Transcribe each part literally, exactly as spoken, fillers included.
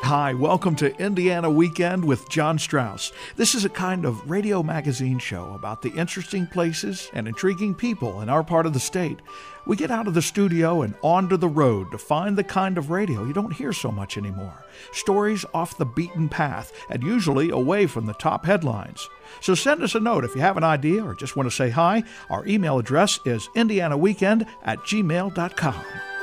Hi, welcome to Indiana Weekend with John Strauss. This is a kind of radio magazine show about the interesting places and intriguing people in our part of the state. We get out of the studio and onto the road to find the kind of radio you don't hear so much anymore. Stories off the beaten path and usually away from the top headlines. So send us a note if you have an idea or just want to say hi. Our email address is indianaweekend at gmail dot com.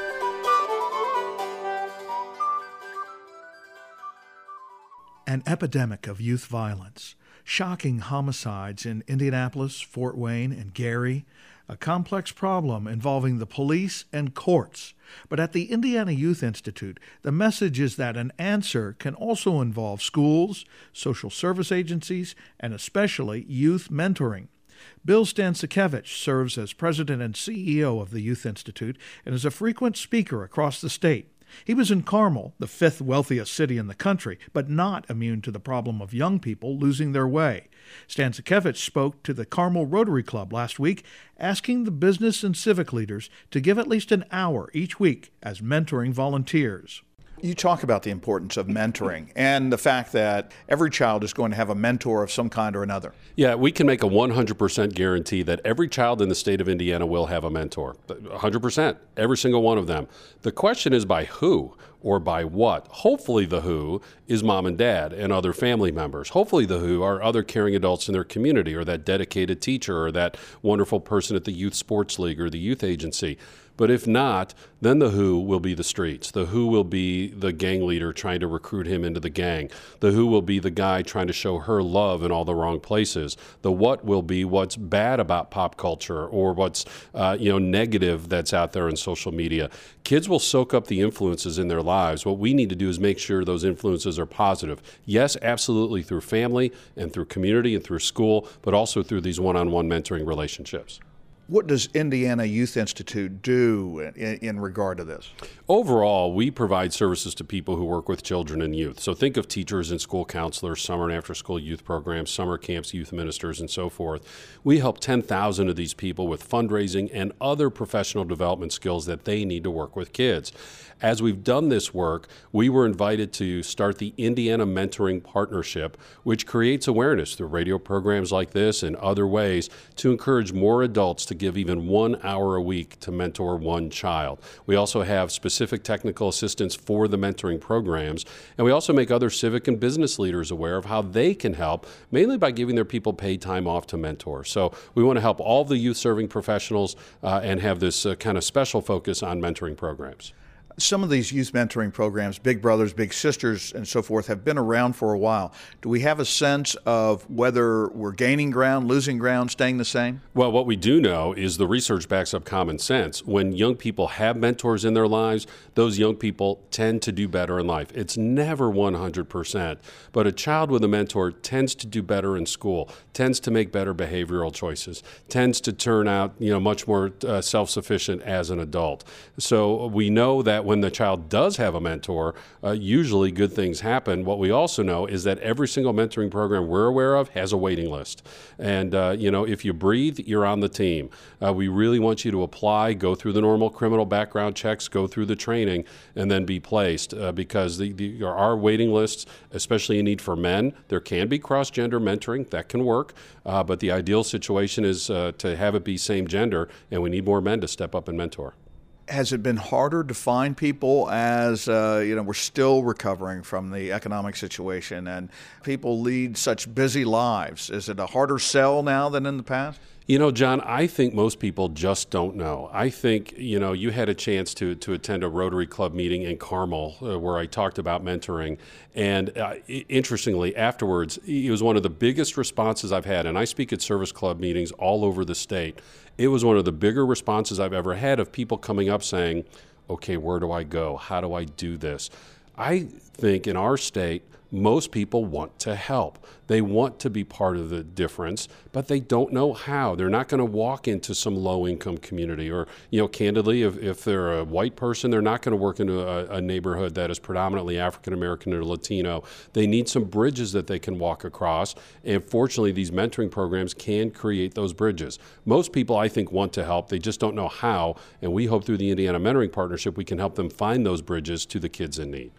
An epidemic of youth violence, shocking homicides in Indianapolis, Fort Wayne, and Gary, a complex problem involving the police and courts. But at the Indiana Youth Institute, the message is that an answer can also involve schools, social service agencies, and especially youth mentoring. Bill Stancikevich serves as president and C E O of the Youth Institute and is a frequent speaker across the state. He was in Carmel, the fifth wealthiest city in the country, but not immune to the problem of young people losing their way. Stancikevich spoke to the Carmel Rotary Club last week, asking the business and civic leaders to give at least an hour each week as mentoring volunteers. You talk about the importance of mentoring and the fact that every child is going to have a mentor of some kind or another. Yeah, we can make a one hundred percent guarantee that every child in the state of Indiana will have a mentor. one hundred percent, every single one of them. The question is by who or by what? Hopefully the who is mom and dad and other family members. Hopefully the who are other caring adults in their community or that dedicated teacher or that wonderful person at the youth sports league or the youth agency. But if not, then the who will be the streets. The who will be the gang leader trying to recruit him into the gang. The who will be the guy trying to show her love in all the wrong places. The what will be what's bad about pop culture or what's uh, you know negative that's out there in social media. Kids will soak up the influences in their lives. What we need to do is make sure those influences are positive. Yes, absolutely through family and through community and through school, but also through these one-on-one mentoring relationships. What does Indiana Youth Institute do in, in regard to this? Overall, we provide services to people who work with children and youth. So think of teachers and school counselors, summer and after-school youth programs, summer camps, youth ministers, and so forth. We help ten thousand of these people with fundraising and other professional development skills that they need to work with kids. As we've done this work, we were invited to start the Indiana Mentoring Partnership, which creates awareness through radio programs like this and other ways to encourage more adults to give even one hour a week to mentor one child. We also have specific technical assistance for the mentoring programs, and we also make other civic and business leaders aware of how they can help, mainly by giving their people paid time off to mentor. So we want to help all the youth-serving professionals uh, and have this uh, kind of special focus on mentoring programs. Some of these youth mentoring programs, Big Brothers, Big Sisters, and so forth, have been around for a while. Do we have a sense of whether we're gaining ground, losing ground, staying the same? Well, what we do know is the research backs up common sense. When young people have mentors in their lives, those young people tend to do better in life. It's never one hundred percent, but a child with a mentor tends to do better in school, tends to make better behavioral choices, tends to turn out, you know, much more uh, self-sufficient as an adult. So we know that when the child does have a mentor, uh, usually good things happen. What we also know is that every single mentoring program we're aware of has a waiting list. And, uh, you know, if you breathe, you're on the team. Uh, we really want you to apply, go through the normal criminal background checks, go through the training, and then be placed uh, because the, the, there are waiting lists, especially in need for men. There can be cross-gender mentoring. That can work. Uh, but the ideal situation is uh, to have it be same gender, and we need more men to step up and mentor. Has it been harder to find people as, uh, you know, we're still recovering from the economic situation and people lead such busy lives? Is it a harder sell now than in the past? You know, John, I think most people just don't know. I think, you know, you had a chance to to attend a Rotary Club meeting in Carmel uh, where I talked about mentoring. And uh, interestingly, afterwards, it was one of the biggest responses I've had. And I speak at service club meetings all over the state. It was one of the bigger responses I've ever had of people coming up saying, okay, where do I go? How do I do this? I think in our state, most people want to help. They want to be part of the difference, but they don't know how. They're not going to walk into some low-income community or, you know, candidly, if, if they're a white person, they're not going to work into a, a neighborhood that is predominantly African-American or Latino. They need some bridges that they can walk across, and fortunately, these mentoring programs can create those bridges. Most people, I think, want to help. They just don't know how, and we hope through the Indiana Mentoring Partnership we can help them find those bridges to the kids in need.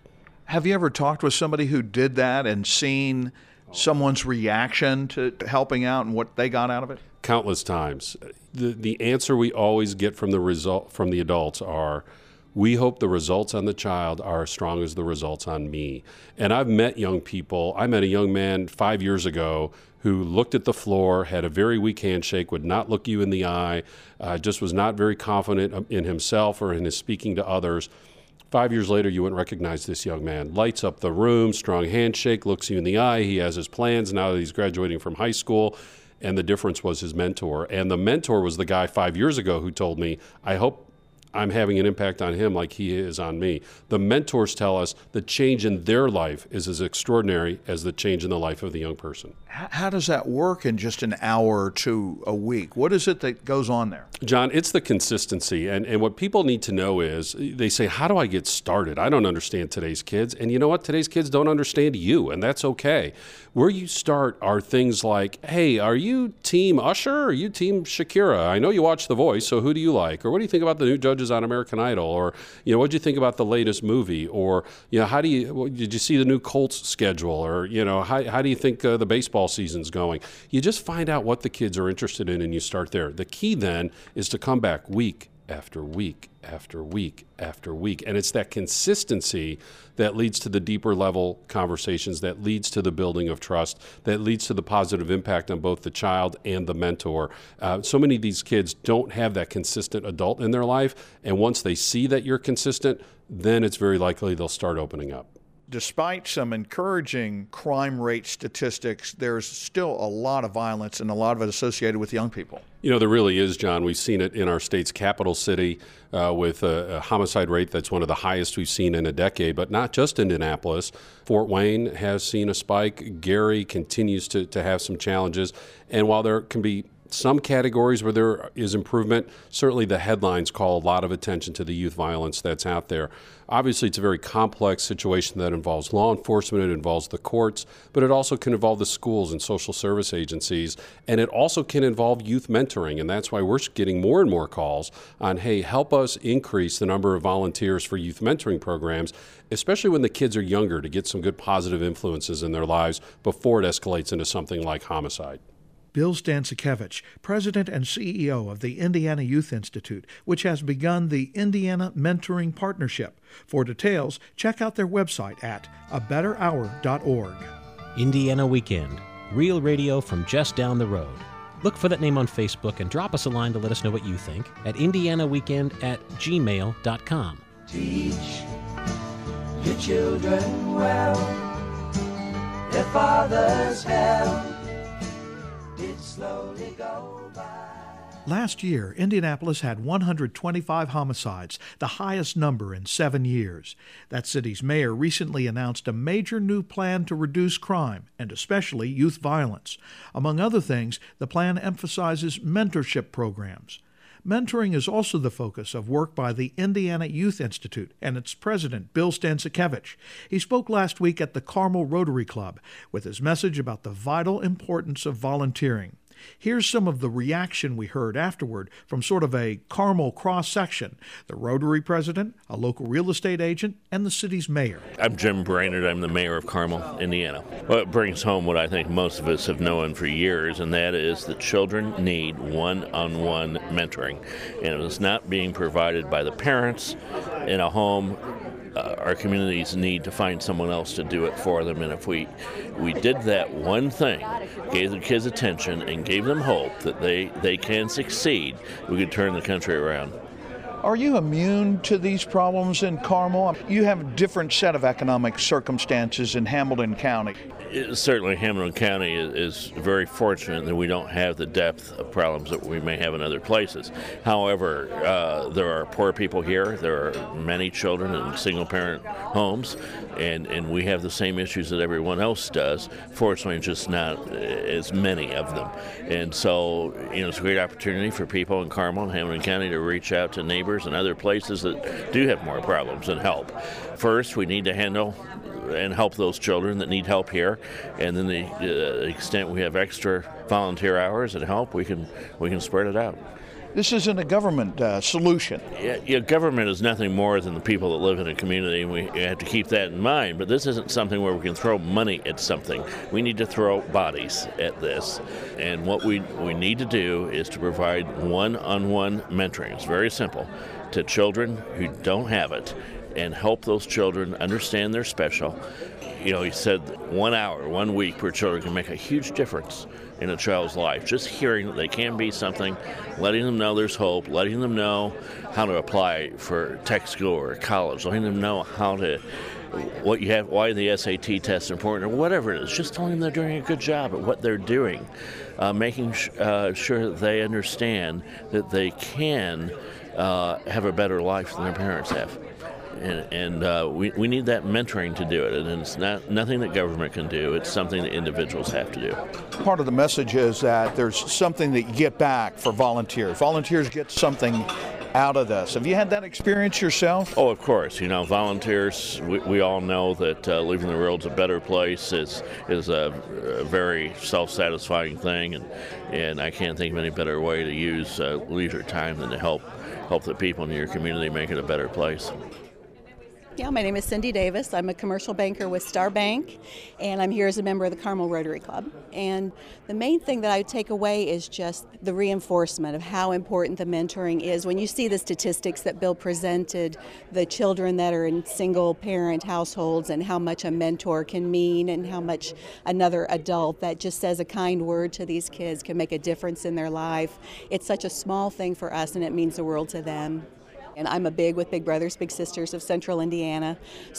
Have you ever talked with somebody who did that and seen someone's reaction to, to helping out and what they got out of it? Countless times. The the answer we always get from the result from the adults are, we hope the results on the child are as strong as the results on me. And I've met young people. I met a young man five years ago who looked at the floor, had a very weak handshake, would not look you in the eye, uh, just was not very confident in himself or in his speaking to others. Five years later, you wouldn't recognize this young man. Lights up the room, strong handshake, looks you in the eye. He has his plans now that he's graduating from high school. And the difference was his mentor. And the mentor was the guy five years ago who told me, I hope I'm having an impact on him like he is on me. The mentors tell us the change in their life is as extraordinary as the change in the life of the young person. How does that work in just an hour or two a week? What is it that goes on there? John, it's the consistency. And, and what people need to know is they say, how do I get started? I don't understand today's kids. And you know what? Today's kids don't understand you, and that's okay. Where you start are things like, hey, are you team Usher or are you team Shakira? I know you watch The Voice, so who do you like? Or what do you think about the new judges on American Idol? Or, you know, what do you think about the latest movie? Or, you know, how do you, did you see the new Colts schedule? Or, you know, how, how do you think uh, the baseball season's going? You just find out what the kids are interested in and you start there. The key then is to come back week after week after week after week. And it's that consistency that leads to the deeper level conversations, that leads to the building of trust, that leads to the positive impact on both the child and the mentor. Uh, so many of these kids don't have that consistent adult in their life. And once they see that you're consistent, then it's very likely they'll start opening up. Despite some encouraging crime rate statistics, there's still a lot of violence and a lot of it associated with young people. You know, there really is, John. We've seen it in our state's capital city uh, with a, a homicide rate that's one of the highest we've seen in a decade, but not just Indianapolis. Fort Wayne has seen a spike. Gary continues to, to have some challenges. And while there can be some categories where there is improvement, certainly the headlines call a lot of attention to the youth violence that's out there. Obviously, it's a very complex situation that involves law enforcement, it involves the courts, but it also can involve the schools and social service agencies, and it also can involve youth mentoring, and that's why we're getting more and more calls on, hey, help us increase the number of volunteers for youth mentoring programs, especially when the kids are younger, to get some good positive influences in their lives before it escalates into something like homicide. Bill Stancikevich, President and C E O of the Indiana Youth Institute, which has begun the Indiana Mentoring Partnership. For details, check out their website at a better hour dot org. Indiana Weekend, real radio from just down the road. Look for that name on Facebook and drop us a line to let us know what you think at indiana weekend at gmail dot com. Teach your children well, their fathers help. Slowly go by. Last year, Indianapolis had one hundred twenty-five homicides, the highest number in seven years. That city's mayor recently announced a major new plan to reduce crime, and especially youth violence. Among other things, the plan emphasizes mentorship programs. Mentoring is also the focus of work by the Indiana Youth Institute and its president, Bill Stancikevich. He spoke last week at the Carmel Rotary Club with his message about the vital importance of volunteering. Here's some of the reaction we heard afterward from sort of a Carmel cross-section: the Rotary president, a local real estate agent, and the city's mayor. I'm Jim Brainerd. I'm the mayor of Carmel, Indiana. Well, it brings home what I think most of us have known for years, and that is that children need one-on-one mentoring. And if it's not being provided by the parents in a home, Uh, our communities need to find someone else to do it for them. And if we we did that one thing, gave the kids attention and gave them hope that they, they can succeed, we could turn the country around. Are you immune to these problems in Carmel? You have a different set of economic circumstances in Hamilton County. It, certainly Hamilton County is, is very fortunate that we don't have the depth of problems that we may have in other places. However, uh, there are poor people here. There are many children in single-parent homes, and, and we have the same issues that everyone else does. Fortunately, just not as many of them. And so, you know, it's a great opportunity for people in Carmel and Hamilton County to reach out to neighbors and other places that do have more problems and help. First, we need to handle and help those children that need help here, and then the uh, extent we have extra volunteer hours and help, we can we can spread it out. This isn't a government uh, solution. Yeah, yeah, government is nothing more than the people that live in a community, and we have to keep that in mind. But this isn't something where we can throw money at something. We need to throw bodies at this. And what we, we need to do is to provide one-on-one mentoring. It's very simple. To children who don't have it, and help those children understand they're special. You know, he said one hour, one week per children can make a huge difference in a child's life. Just hearing that they can be something, letting them know there's hope, letting them know how to apply for tech school or college, letting them know how to, what you have, why the S A T test is important, or whatever it is. Just telling them they're doing a good job at what they're doing, uh, making sh- uh, sure that they understand that they can uh, have a better life than their parents have. And, and uh, we, we need that mentoring to do it. And it's not nothing that government can do. It's something that individuals have to do. Part of the message is that there's something that you get back for volunteers. Volunteers get something out of this. Have you had that experience yourself? Oh, of course. You know, volunteers, we, we all know that uh, leaving the world's a better place is is a, a very self-satisfying thing. And, and I can't think of any better way to use uh, leisure time than to help, help the people in your community make it a better place. Yeah, my name is Cindy Davis. I'm a commercial banker with Star Bank, and I'm here as a member of the Carmel Rotary Club. And the main thing that I take away is just the reinforcement of how important the mentoring is. When you see the statistics that Bill presented, the children that are in single-parent households and how much a mentor can mean and how much another adult that just says a kind word to these kids can make a difference in their life. It's such a small thing for us, and it means the world to them. And I'm a big with Big Brothers Big Sisters of Central Indiana.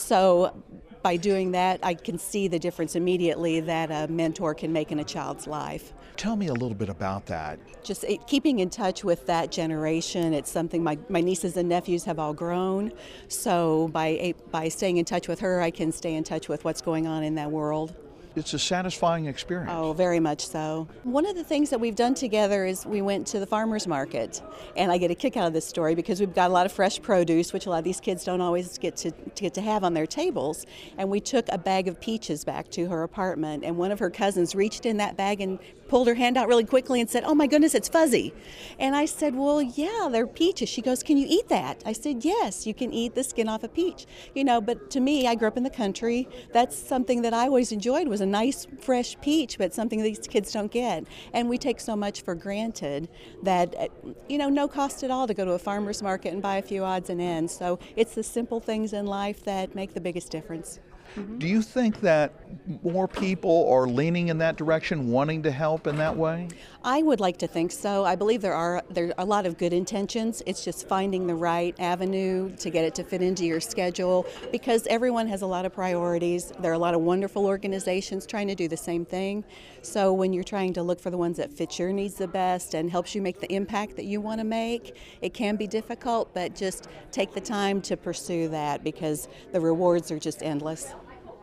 So by doing that, I can see the difference immediately that a mentor can make in a child's life. Tell me a little bit about that. Just it, keeping in touch with that generation. It's something my, my nieces and nephews have all grown. So by, by staying in touch with her, I can stay in touch with what's going on in that world. It's a satisfying experience. Oh, very much so. One of the things that we've done together is we went to the farmer's market, and I get a kick out of this story because we've got a lot of fresh produce, which a lot of these kids don't always get to, to get to have on their tables, and we took a bag of peaches back to her apartment, and one of her cousins reached in that bag and pulled her hand out really quickly and said, "Oh my goodness, it's fuzzy." And I said, "Well, yeah, they're peaches." She goes, "Can you eat that?" I said, "Yes, you can eat the skin off a peach." You know, but to me, I grew up in the country. That's something that I always enjoyed, was a nice fresh peach, but something these kids don't get. And we take so much for granted that, you know, no cost at all to go to a farmer's market and buy a few odds and ends. So it's the simple things in life that make the biggest difference. Mm-hmm. Do you think that more people are leaning in that direction, wanting to help in that way? I would like to think so. I believe there are there are a lot of good intentions. It's just finding the right avenue to get it to fit into your schedule, because everyone has a lot of priorities. There are a lot of wonderful organizations trying to do the same thing. So when you're trying to look for the ones that fit your needs the best and helps you make the impact that you want to make, it can be difficult, but just take the time to pursue that because the rewards are just endless.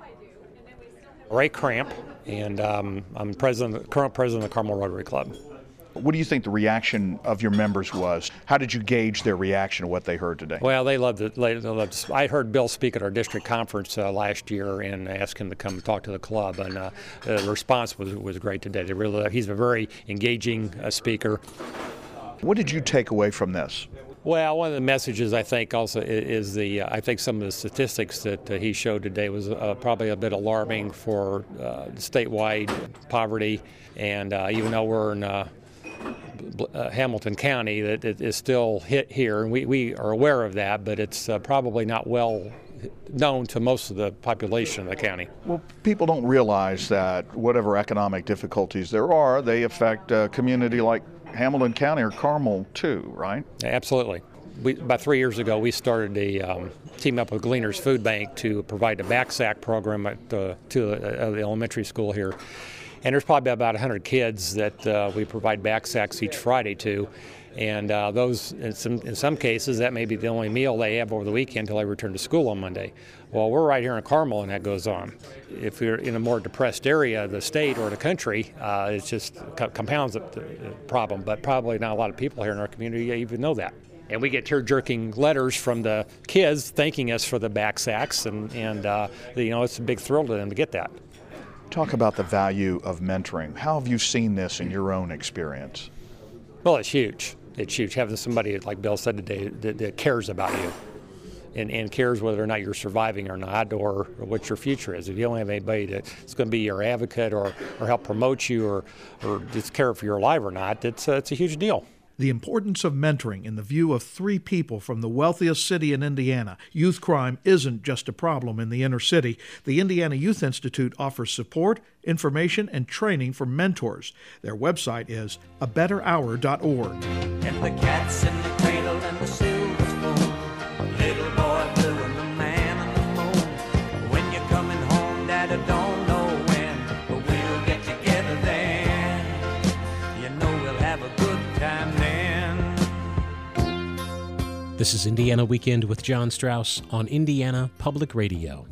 Ray Cramp, and um, I'm president, current president of the Carmel Rotary Club. What do you think the reaction of your members was? How did you gauge their reaction to what they heard today? Well, they loved it. They loved, I heard Bill speak at our district conference uh, last year and asked him to come talk to the club, and uh, the response was was great today. They really, he's a very engaging uh, speaker. What did you take away from this? Well, one of the messages I think also is the, uh, I think some of the statistics that uh, he showed today was uh, probably a bit alarming for uh, statewide poverty, and uh, even though we're in uh, uh, Hamilton County, that it is still hit here, and we, we are aware of that, but it's uh, probably not well known to most of the population of the county. Well, people don't realize that whatever economic difficulties there are, they affect a community like Hamilton County or Carmel too, right? Absolutely. We, about three years ago, we started a um, team up with Gleaners Food Bank to provide a backsack program at uh, to uh, the elementary school here. And there's probably about one hundred kids that uh, we provide backsacks each Friday to. And uh, those, in some, in some cases, that may be the only meal they have over the weekend until they return to school on Monday. Well, we're right here in Carmel, and that goes on. If you're in a more depressed area of the state or the country, uh, it just co- compounds the problem. But probably not a lot of people here in our community even know that. And we get tear-jerking letters from the kids thanking us for the backsacks, and, and uh, you know, it's a big thrill to them to get that. Talk about the value of mentoring. How have you seen this in your own experience? Well, it's huge. It's huge having somebody, like Bill said today, that, that cares about you and, and cares whether or not you're surviving or not, or, or what your future is. If you don't have anybody that's going to be your advocate or, or help promote you or, or just care if you're alive or not, it's, uh, it's a huge deal. The importance of mentoring in the view of three people from the wealthiest city in Indiana. Youth crime isn't just a problem in the inner city. The Indiana Youth Institute offers support, information, and training for mentors. Their website is a better hour dot org. And the cat's in the cradle and the silver spoon, little boy blue and the man on the moon. When you're coming home, Dad, I don't know when, but we'll get together then. You know we'll have a good time then. This is Indiana Weekend with John Strauss on Indiana Public Radio.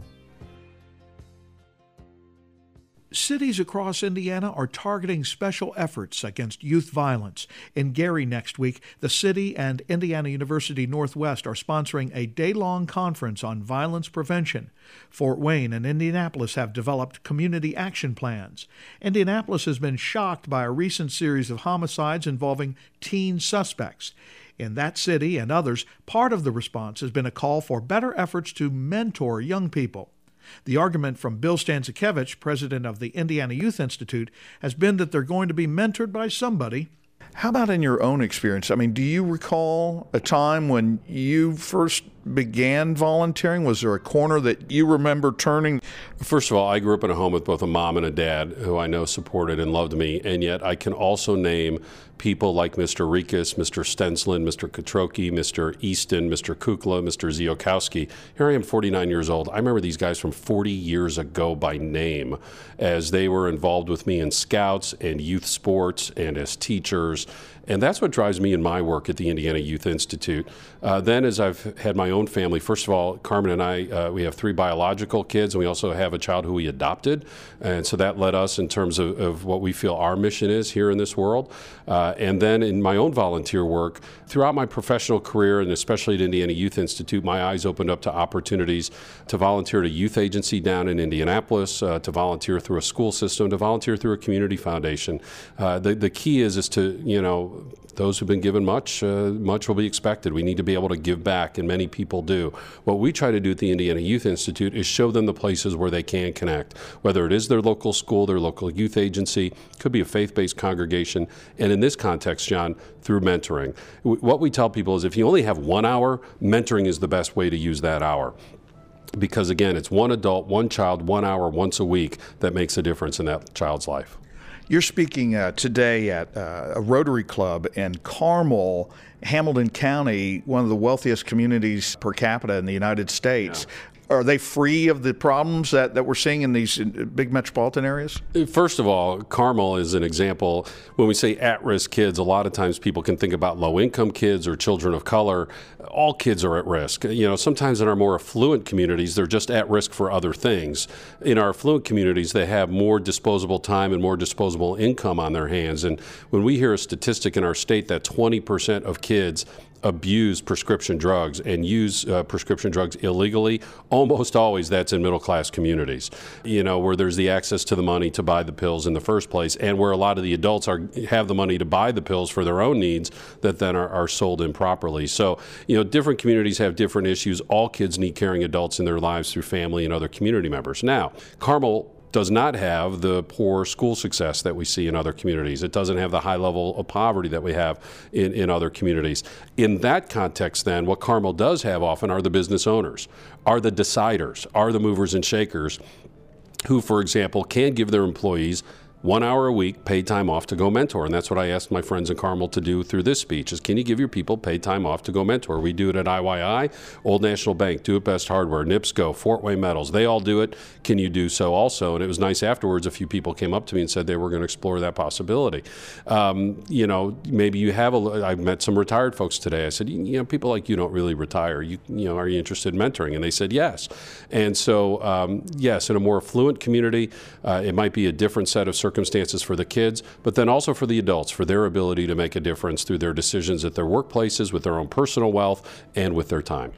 Cities across Indiana are targeting special efforts against youth violence. In Gary next week, the city and Indiana University Northwest are sponsoring a day-long conference on violence prevention. Fort Wayne and Indianapolis have developed community action plans. Indianapolis has been shocked by a recent series of homicides involving teen suspects. In that city and others, part of the response has been a call for better efforts to mentor young people. The argument from Bill Stanczykiewicz, president of the Indiana Youth Institute, has been that they're going to be mentored by somebody. How about in your own experience? I mean, do you recall a time when you first began volunteering? Was there a corner that you remember turning? First of all, I grew up in a home with both a mom and a dad who I know supported and loved me, and yet I can also name people like Mister Rikas, Mister Stenslin, Mister Katroki, Mister Easton, Mister Kukla, Mister Ziokowski. Here I am, forty-nine years old. I remember these guys from forty years ago by name, as they were involved with me in scouts and youth sports and as teachers. And that's what drives me in my work at the Indiana Youth Institute. Uh, then as I've had my own family, first of all, Carmen and I, uh, we have three biological kids, and we also have a child who we adopted. And so that led us in terms of, of what we feel our mission is here in this world. Uh, and then in my own volunteer work, throughout my professional career, and especially at Indiana Youth Institute, my eyes opened up to opportunities to volunteer at a youth agency down in Indianapolis, uh, to volunteer through a school system, to volunteer through a community foundation. Uh, the, the key is, is to, you know, those who've been given much, uh, much will be expected. We need to be able to give back, and many people do. What we try to do at the Indiana Youth Institute is show them the places where they can connect, whether it is their local school, their local youth agency, could be a faith-based congregation, and in this context, John, through mentoring. What we tell people is if you only have one hour, mentoring is the best way to use that hour. Because again, it's one adult, one child, one hour, once a week that makes a difference in that child's life. You're speaking uh, today at uh, a Rotary Club in Carmel, Hamilton County, one of the wealthiest communities per capita in the United States. Yeah. Are they free of the problems that, that we're seeing in these big metropolitan areas? First of all, Carmel is an example. When we say at-risk kids, a lot of times people can think about low-income kids or children of color. All kids are at risk. You know, sometimes in our more affluent communities, they're just at risk for other things. In our affluent communities, they have more disposable time and more disposable income on their hands. And when we hear a statistic in our state that twenty percent of kids abuse prescription drugs and use uh, prescription drugs illegally, almost always that's in middle-class communities, you know, where there's the access to the money to buy the pills in the first place, and where a lot of the adults are have the money to buy the pills for their own needs that then are, are sold improperly. So, you know, different communities have different issues. All kids need caring adults in their lives through family and other community members. Now, Carmel does not have the poor school success that we see in other communities. It doesn't have the high level of poverty that we have in, in other communities. In that context, then, what Carmel does have often are the business owners, are the deciders, are the movers and shakers who, for example, can give their employees one hour a week paid time off to go mentor. And that's what I asked my friends in Carmel to do through this speech is, can you give your people paid time off to go mentor? We do it at I Y I, Old National Bank, Do It Best Hardware, NIPSCO, Fort Wayne Metals. They all do it. Can you do so also? And it was nice afterwards, a few people came up to me and said they were going to explore that possibility. Um, you know, maybe you have a, I've met some retired folks today. I said, you know, people like you don't really retire. You, you know, are you interested in mentoring? And they said yes. And so, um, yes, in a more affluent community, uh, it might be a different set of circumstances circumstances for the kids, but then also for the adults, for their ability to make a difference through their decisions at their workplaces, with their own personal wealth, and with their time.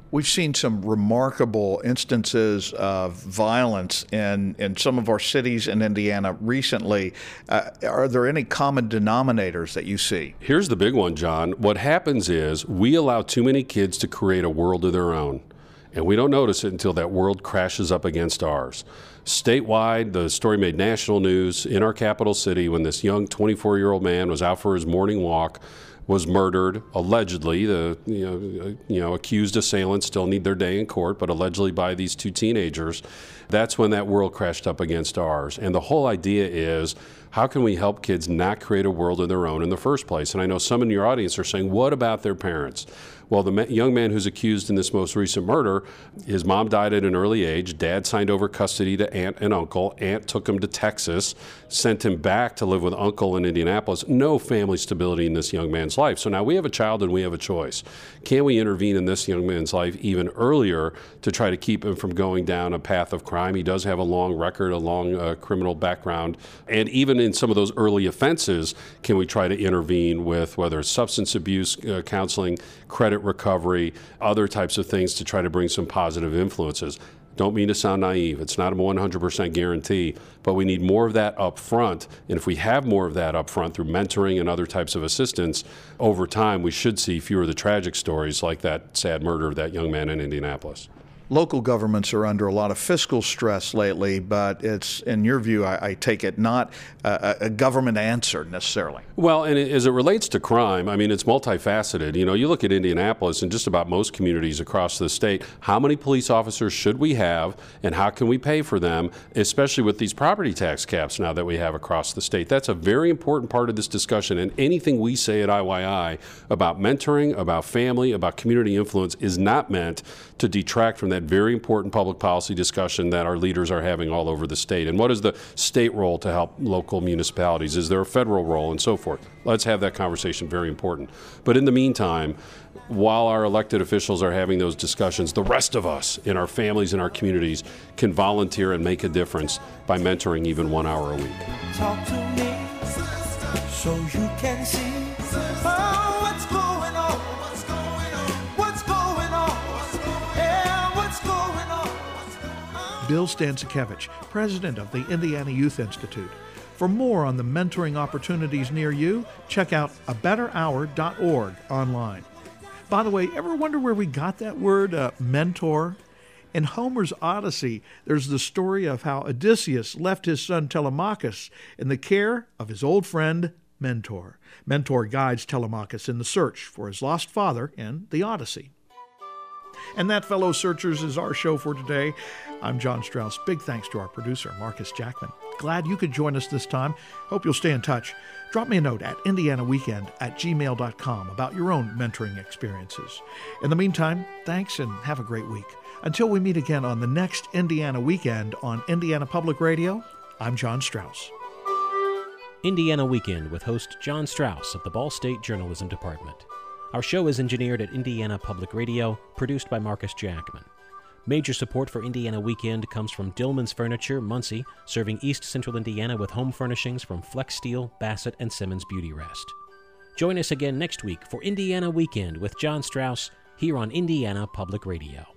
We've seen some remarkable instances of violence in, in some of our cities in Indiana recently. Uh, are there any common denominators that you see? Here's the big one, John. What happens is we allow too many kids to create a world of their own, and we don't notice it until that world crashes up against ours. Statewide, the story made national news in our capital city when this young twenty-four-year-old man was out for his morning walk, was murdered, allegedly. The you know, you know accused assailants still need their day in court, but allegedly by these two teenagers. That's when that world crashed up against ours. And the whole idea is, how can we help kids not create a world of their own in the first place? And I know some in your audience are saying, what about their parents? Well, the young man who's accused in this most recent murder, his mom died at an early age. Dad signed over custody to aunt and uncle. Aunt took him to Texas, sent him back to live with uncle in Indianapolis. No family stability in this young man's life. So now we have a child and we have a choice. Can we intervene in this young man's life even earlier to try to keep him from going down a path of crime? He does have a long record, a long uh, criminal background. And even in some of those early offenses, can we try to intervene with whether it's substance abuse uh, counseling, credit recovery, other types of things to try to bring some positive influences? Don't mean to sound naive. It's not a one hundred percent guarantee, but we need more of that up front. And if we have more of that up front through mentoring and other types of assistance, over time we should see fewer of the tragic stories like that sad murder of that young man in Indianapolis. Local governments are under a lot of fiscal stress lately, but it's, in your view, I, I take it, not a, a government answer necessarily. Well, and as it relates to crime, I mean, it's multifaceted. You know, you look at Indianapolis and just about most communities across the state, how many police officers should we have and how can we pay for them, especially with these property tax caps now that we have across the state? That's a very important part of this discussion, and anything we say at I Y I about mentoring, about family, about community influence is not meant to detract from that very important public policy discussion that our leaders are having all over the state. And what is the state role to help local municipalities? Is there a federal role and so forth? Let's have that conversation, very important. But in the meantime, while our elected officials are having those discussions, the rest of us in our families and our communities can volunteer and make a difference by mentoring even one hour a week. Talk to me so you can see oh, what's going on. What's going on? What's going on? Yeah, what's going on? What's going on? Bill Stanczykiewicz, president of the Indiana Youth Institute. For more on the mentoring opportunities near you, check out a better hour dot org online. By the way, ever wonder where we got that word, uh, mentor? In Homer's Odyssey, there's the story of how Odysseus left his son Telemachus in the care of his old friend Mentor. Mentor guides Telemachus in the search for his lost father in the Odyssey. And that, fellow searchers, is our show for today. I'm John Strauss. Big thanks to our producer, Marcus Jackman. Glad you could join us this time. Hope you'll stay in touch. Drop me a note at indiana weekend at gmail dot com about your own mentoring experiences. In the meantime, thanks and have a great week. Until we meet again on the next Indiana Weekend on Indiana Public Radio, I'm John Strauss. Indiana Weekend with host John Strauss of the Ball State Journalism Department. Our show is engineered at Indiana Public Radio, produced by Marcus Jackman. Major support for Indiana Weekend comes from Dillman's Furniture, Muncie, serving East Central Indiana with home furnishings from Flex Steel, Bassett, and Simmons Beauty Rest. Join us again next week for Indiana Weekend with John Strauss here on Indiana Public Radio.